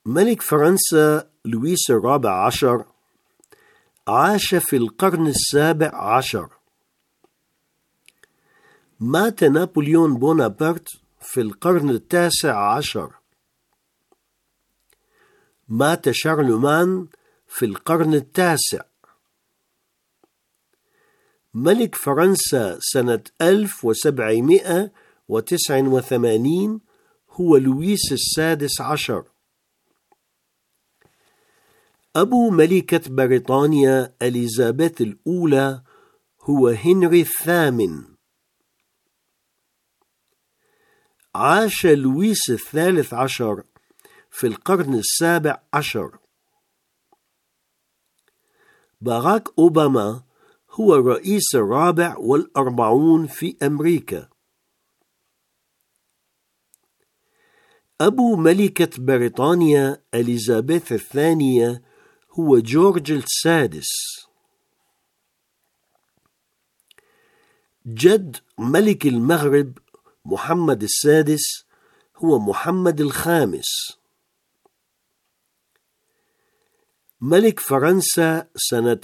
ملك فرنسا لويس الرابع عشر عاش في القرن السابع عشر. مات نابليون بونابرت في القرن التاسع عشر. مات شارلمان في القرن التاسع. ملك فرنسا سنة 1789 هو لويس السادس عشر. أبو ملكة بريطانيا إليزابيث الأولى هو هنري الثامن. عاش لويس الثالث عشر في القرن السابع عشر. باراك أوباما هو الرئيس الرابع والأربعون في أمريكا. أبو ملكة بريطانيا إليزابيث الثانية هو جورج السادس. جد ملك المغرب محمد السادس هو محمد الخامس. ملك فرنسا سنة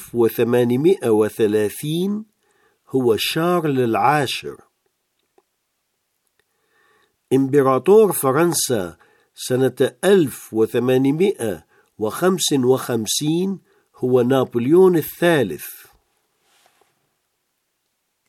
1830 هو شارل العاشر. إمبراطور فرنسا سنة 1855 هو نابليون الثالث.